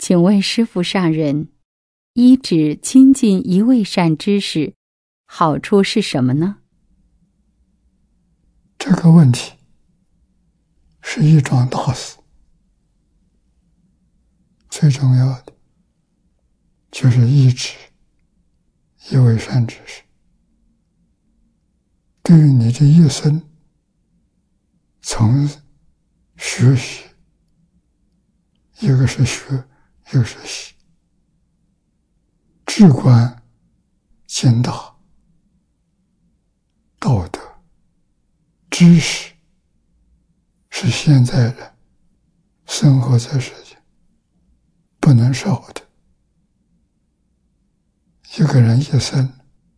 请问师父上人，依止亲近一位善知识，好处是什么呢？ 这个问题是一桩大事，最重要的就是依止一位善知识，对于你这一生从学习，一个是学，一个是习，至关见大，道德知识是现在人生活在世界不能少的。一个人一生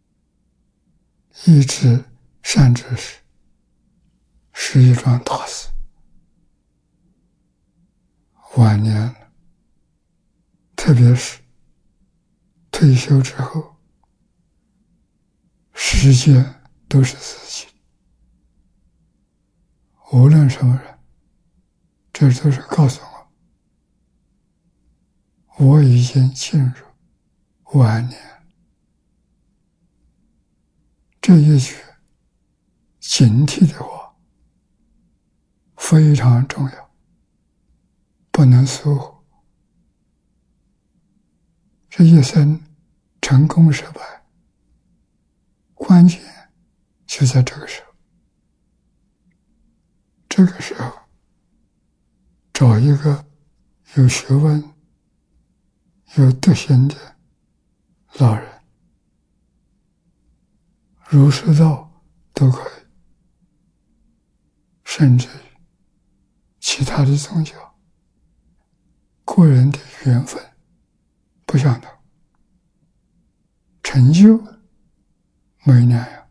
依止善知识是一桩大事，晚年了，特别是退休之后，世界都是自己的，无论什么人，这都是告诉我已经进入晚年。这一句警惕的话非常重要，不能疏忽。这一生成功失败，关键就在这个时候。这个时候找一个有学问有德行的老人，儒释道都可以，甚至于其他的宗教，个人的缘分不相同，成就没那样。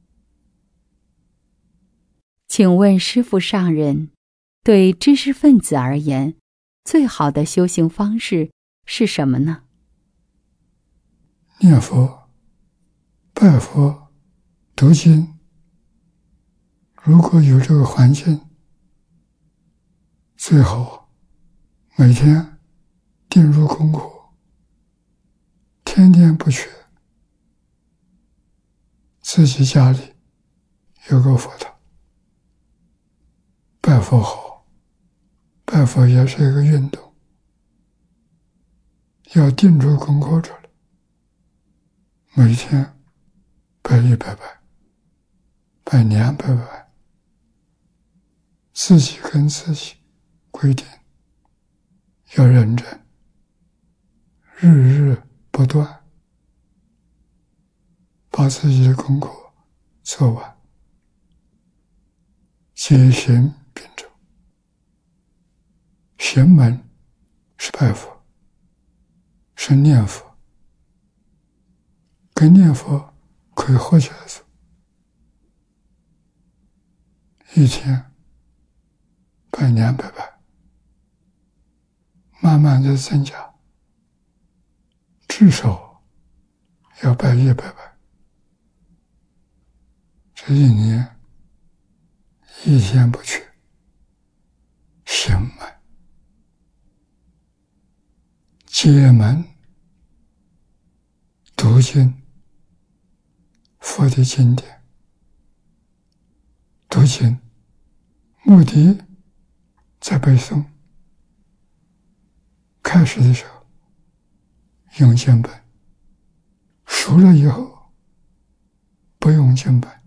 请问师父上人，对知识分子而言，最好的修行方式是什么呢？ 念佛、拜佛、读经，如果有这个环境，最好每天定入功课，天天不缺，自己家里有个佛堂，拜佛好，拜佛也是一个运动，要定出功课出来，每天拜100拜，拜200拜，自己跟自己规定要认真，日日不断，把自己的功课做完，戒行并重。行门是拜佛，是念佛，跟念佛可以合起来做，一天拜200拜，慢慢的增加，至少要拜100拜。这一年一天不缺，行门、戒门、读经，佛的经典，读经目的在背诵，开始的时候用经本，熟了以后不用经本，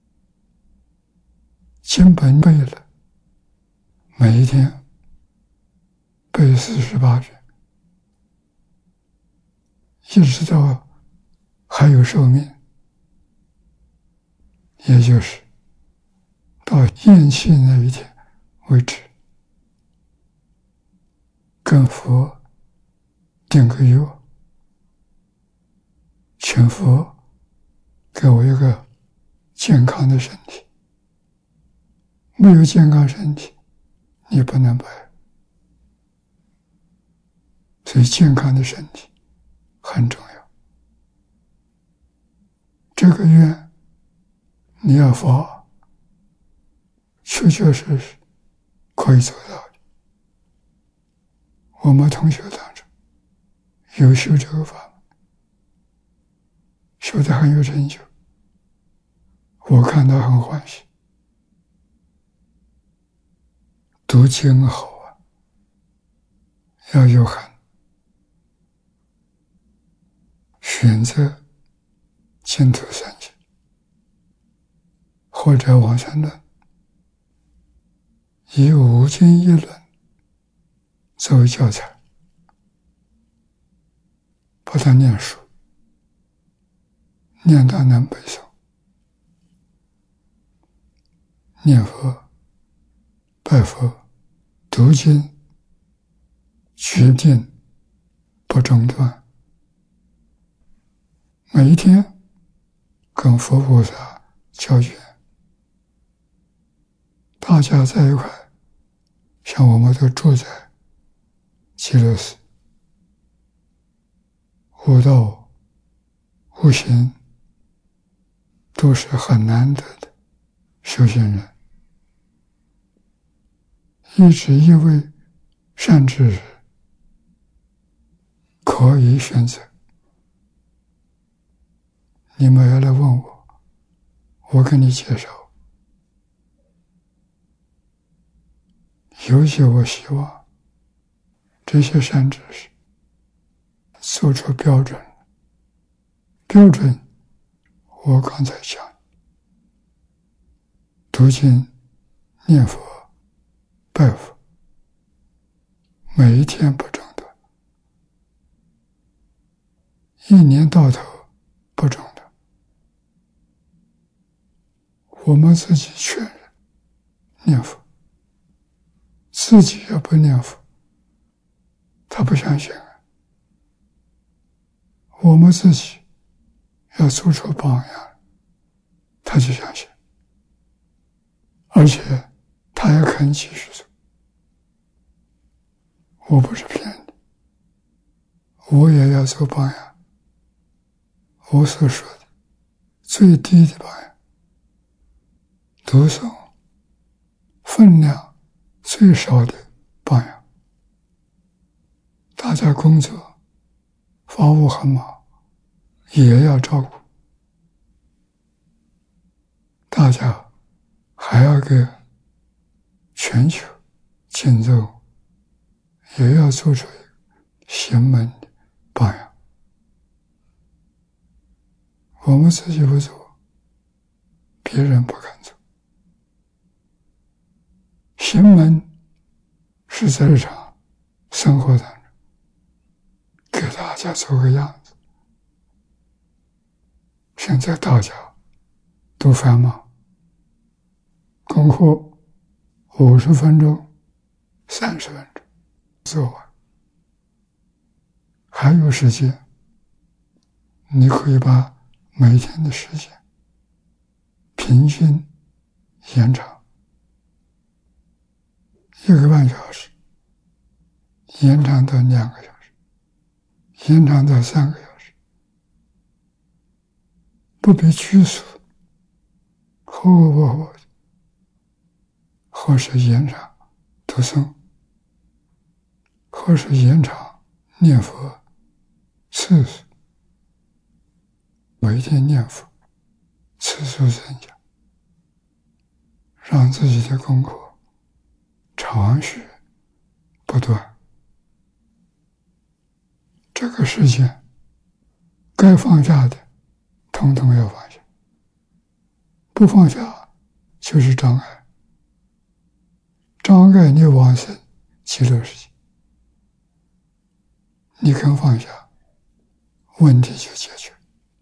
经本背了，每一天背48卷，一直到还有寿命，也就是到咽气那一天为止，跟佛定个约，请佛给我一个健康的身体，没有健康身体你不能拜。所以健康的身体很重要，这个愿你要发，确确实实可以做到的。我们同学当中有修这个法门，修得很有成就，我看到很欢喜。读经好啊，要有恒，选择净土三经或者往生论，以五经一论作为教材，把它念熟，念到能背诵，念佛、拜佛、读经，决定不中断，每一天跟佛菩萨交缘，大家在一块，像我们都住在极乐寺，悟道悟行都是很难得的修行人。一直一位善知识可以选择。你们要来问我，我给你介绍。尤其我希望这些善知识做出标准。标准我刚才讲，读经、念佛、拜佛，每一天不中断，一年到头不中断。我们自己确认念佛，自己也不念佛，他不相信啊。我们自己要做出榜样，他就相信，而且他也肯继续做。我不是骗你，我也要做榜样。我所说的最低的榜样，读诵分量最少的榜样。大家工作法务很忙，也要照顾，大家还要给全球建奏，也要做出一个行门的榜样。我们自己不做，别人不敢做。行门是在日常生活当中给大家做个样子。现在大家都繁忙，功课50分钟、30分钟做完，还有时间，你可以把每天的时间平均延长1个半小时，延长到2个小时，延长到3个小时，不必拘束，或是延长读诵，或是延长念佛次数，每天念佛次数增加，让自己的功课长续不断。这个世界该放下的统统要放下，不放下就是障碍，障碍你往生极乐世界。你肯放下，问题就解决。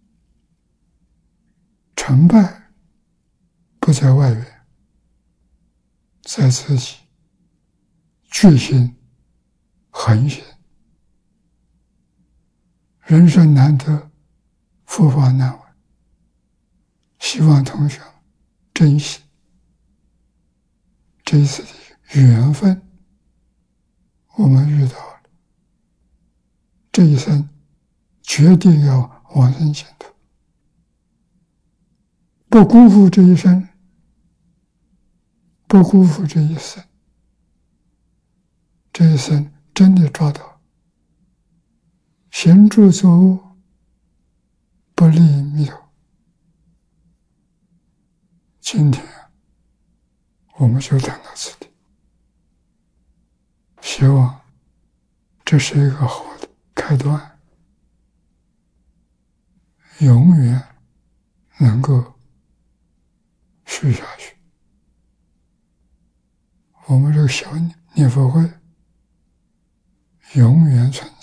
成败不在外缘，在自己决心恒心。人生难得，佛法难闻，希望同学们珍惜这一次的缘分，我们遇到了，这一生决定要往生净土，不辜负这一生，不辜负这一生，这一生真的抓到， 行住坐卧不离弥陀。今天我们就谈到此地，希望这是一个好的开端，永远能够续下去。我们这个小念佛会永远存在。